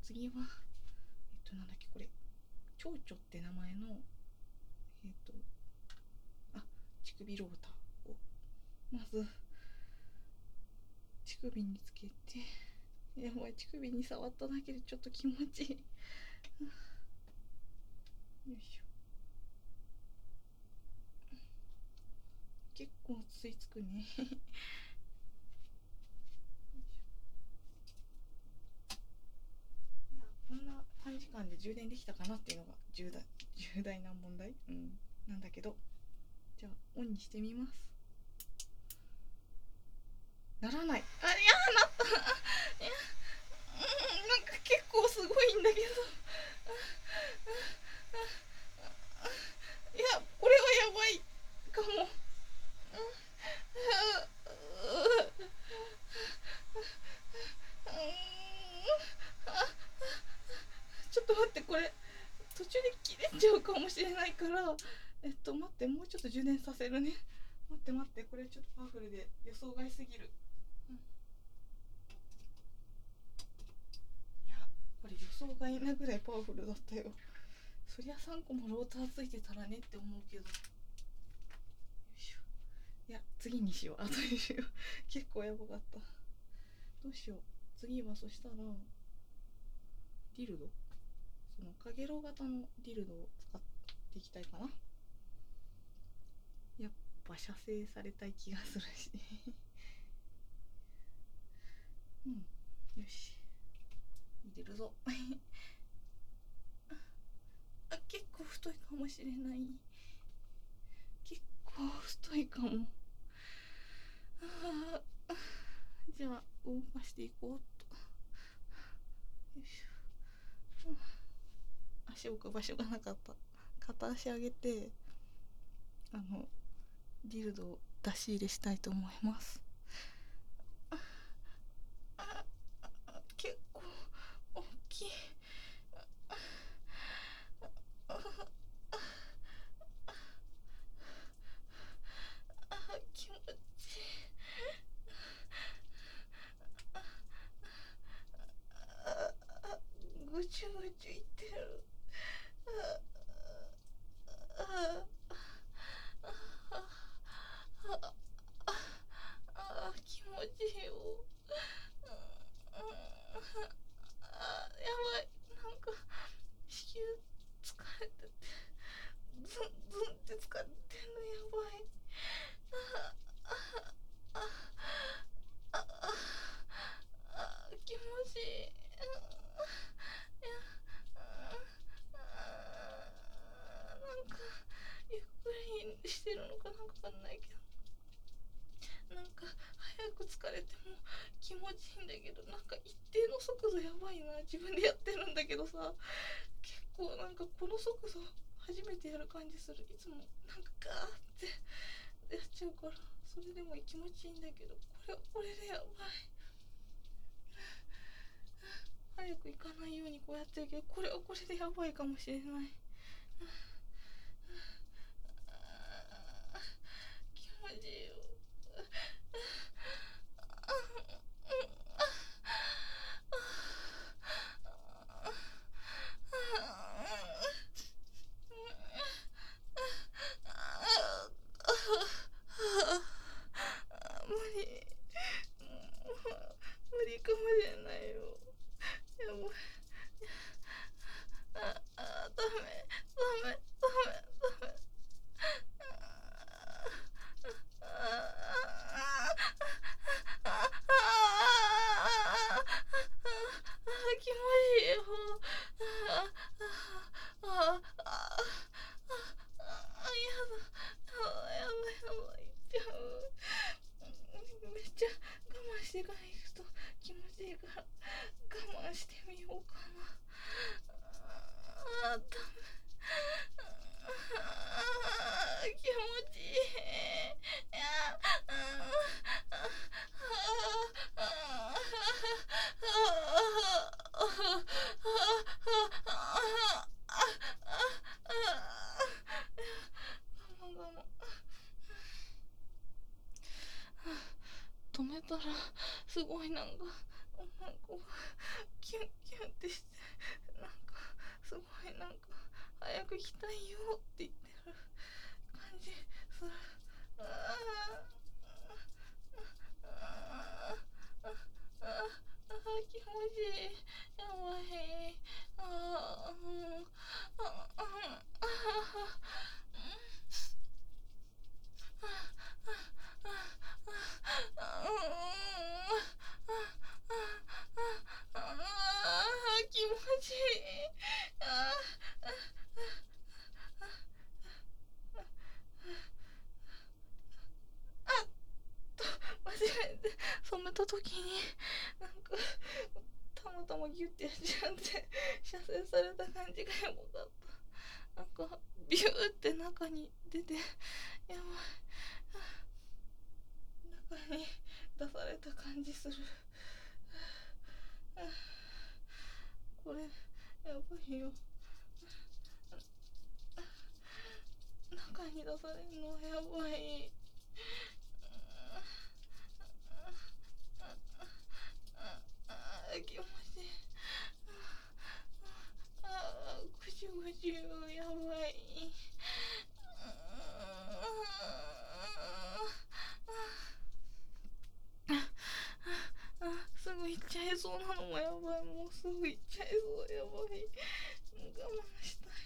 次はなんだっけこれ、蝶々って名前の乳首ローターをまず乳首につけて、やばい、乳首に触っただけでちょっと気持ちいい。よいしょ。結構吸い付くね。こんな短時間で充電できたかなっていうのが重大な問題、なんだけど、じゃあオンにしてみます。ならない。なった。いや、なんか結構すごいんだけど。いや、これはやばいかも。ちょっと待って、これ途中で切れちゃうかもしれないから、待って、もうちょっと充電させるね。待って、これちょっとパワフルで予想外すぎる。いや、これ予想外なぐらいパワフルだったよ。そりゃ3個もローターついてたらねって思うけど。よいしょ。いや、次にしよう。後にしよう。結構やばかった。どうしよう。次はそしたらディルド、そのかげろう型のディルドを使っていきたいかな。やっぱ射精されたい気がするし。よし、入れるぞ。結構太いかもしれない。結構太いかも。じゃあ動かしていこうっと。よいしょ。足置く場所がなかった。片足上げてディルドを出し入れしたいと思います。結構大きい。気持ちいい。ぐちゅぐちゅいってる。気持ちいいよ。やばい、なんか子宮疲れててズンって疲れてんの。やばい。気持ちいい。なんかゆっくりしてるのかなんかわかんないけど、なんか早く疲れても気持ちいいんだけど、なんか一定の速度やばいな。自分でやってるんだけどさ、結構なんかこの速度初めてやる感じする。いつもなんかガーってやっちゃうから、それでも気持ちいいんだけど、これでやばい。早く行かないようにこうやってるけど、これはこれでやばいかもしれない。気持ちいいよ。無理かもしれないよ。やばい。ダメ。気持ちいいよ。やばい。めっちゃ我慢してから行くと気持ちいいから我慢してみようかな。ダメ。気持ちいい。いや止めたらすごいなんかキュンキュンってして、 く行きたいよって言ってる感じする。気持ちいい。やばい。気持ちいい。間違えて染めた時になんかたまたまギュッてやっちゃって射精された感じがやばかった。なんかビューって中に出て、やばい、中に出された感じする。これやばいよ。中に出されるのはやばい。気持ちいい。ぐじゅぐじゅやばい。すぐ行っちゃいそうなのもやばい。もうすぐ行っちゃいそう。やばい。我慢したい。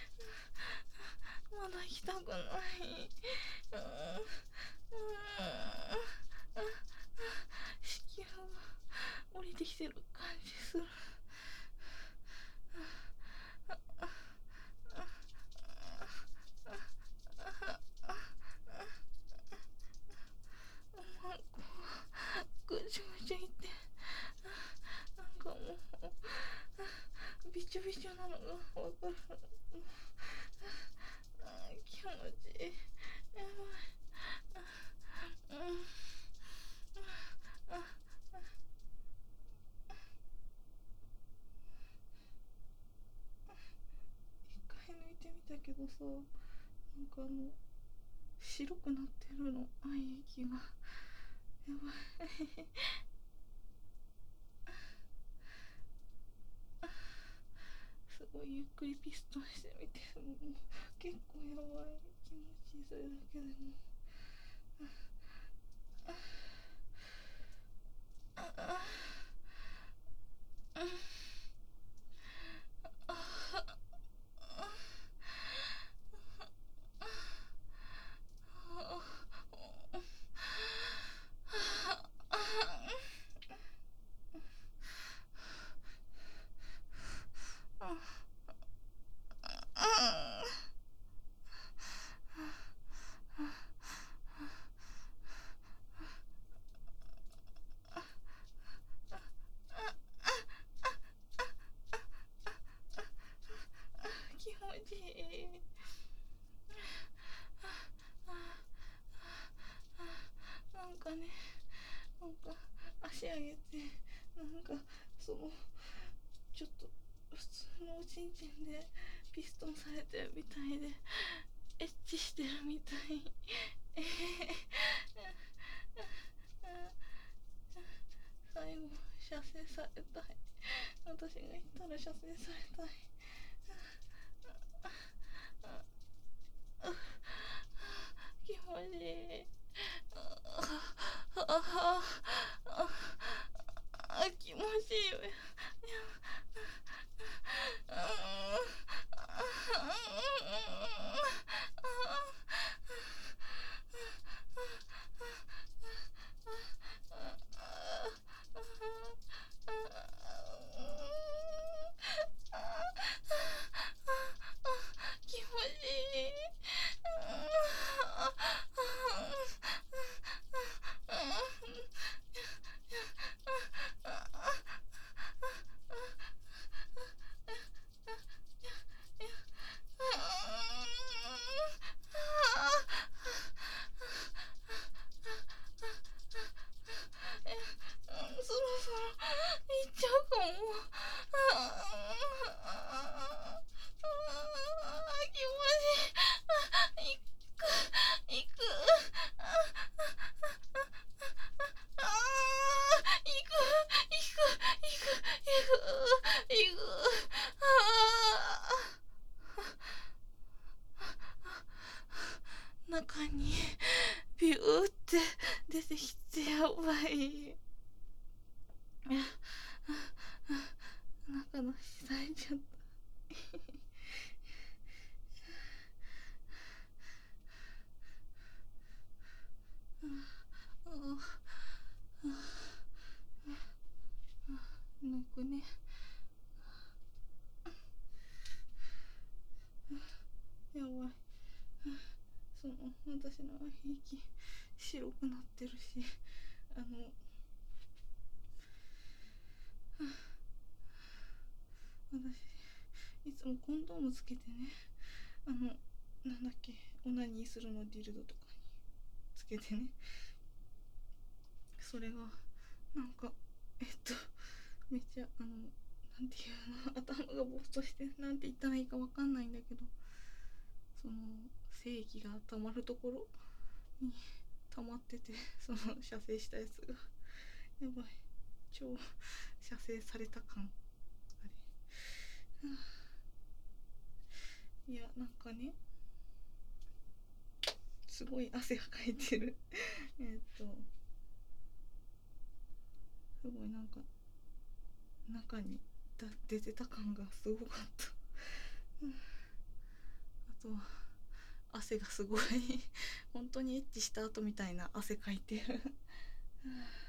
まだ行きたくない。子宮が降りてきてる感じする。ぐちゅぐちゅいって、なんかもうびちょびちょなのがわかる。気持ちいい。やばい。一回抜いてみたけどさ、なんか白くなってるの、愛液が。やばい。すごいゆっくりピストンしてみて、もう結構やばい。気持ちいい。それだけでも気持ちいい。なんかね、なんか足上げて、なんかちょっと普通のおちんちんでピストンされてるみたいで、エッチしてるみたい。最後射精されたい。私が言ったら射精されたい。気持ちいい。気持ちいいよ。気持ちいい。そろそろ行っちゃうかも。気持ちいい。行く。行く。 なんかね、やばい。その私の鼻息白くなってるし、私いつもコンドームつけてね、なんだっけ、オナニーするのディルドとかにつけてね、それがなんかめっちゃなんていうの、頭がぼーっとして、なんて言ったらいいかわかんないんだけど、その精液が溜まるところに溜まってて、その射精したやつがやばい、超射精された感あれ。いや、なんかね、すごい汗がかいてるすごいなんか中に出てた感がすごかったあとは汗がすごい本当にエッチした後みたいな汗かいてる